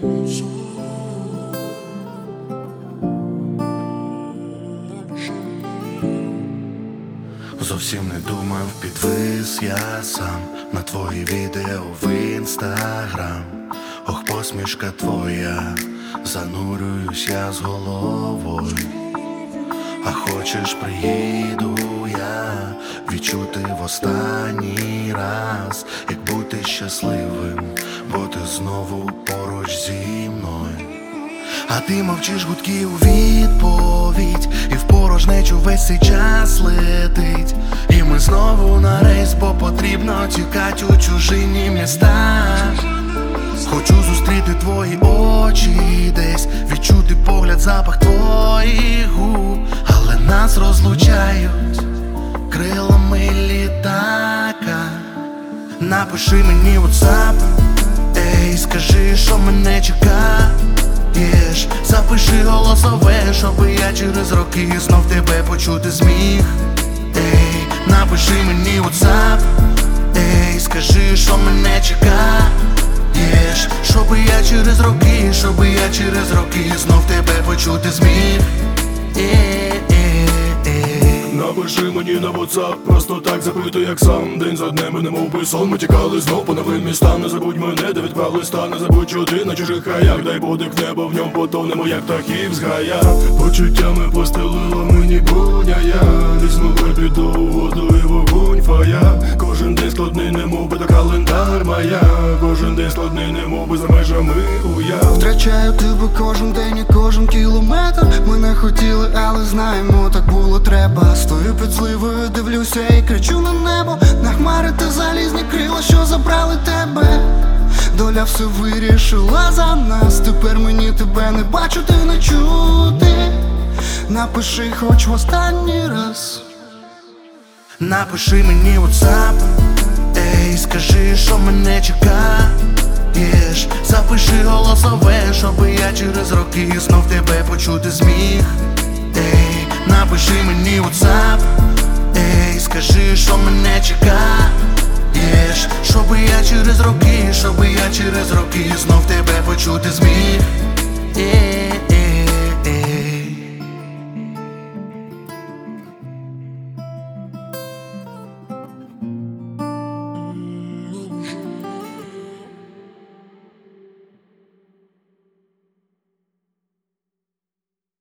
Зовсім не думав, підвис я сам на твої відео в інстаграм. Ох, посмішка твоя, занурююсь я з головою. А хочеш, приїду я відчути в останній раз, як бути щасливим, бо ти знову поруч зі мною. А ти мовчиш, гудки у відповідь, і в порожнечу весь цей час летить. І ми знову на рейс, бо потрібно тікать у чужині міста. Хочу зустріти твої очі десь, відчути погляд, запах твоїх губ. Але нас розлучають крилами літака. Напиши мені в WhatsApp, ей, скажи, що мене чекаєш. Запиши голосове, щоби я через роки знов тебе почути зміг. Ей, напиши мені в WhatsApp, ей, скажи, що мене чекаєш. Щоби я через роки знов тебе почути зміг. Напиши мені на WhatsApp, просто так запитуй, як сам. День за днем, немов би сон, ми тікали знов по новим містам. Не забудь мене, де відклав листа, не забудь, що ти на чужих краях. Дай подих небо, в ньому потонемо, як птахів зграя. Почуттями постелила мені буня я. Візьму під до воду і вогонь фая. Кожен день складний, немов би та календар моя. Кожен день складний, немов би за межами уяв. Втрачаю тебе кожен день і кожен кілометр. Ми не хотіли, але знаємо, так було треба. Стою під зливою, дивлюся і кричу на небо. На хмари та залізні крила, що забрали тебе. Доля все вирішила за нас. Тепер мені тебе не бачити, не чути. Напиши хоч в останній раз. Напиши мені в WhatsApp, ей, скажи, що мене чекаєш. Запиши голосове, щоби я через роки знов тебе почути зміг. Ей, напиши мені в WhatsApp, ей, скажи, що мене чекаєш. Щоби я через роки знов тебе почути зміг.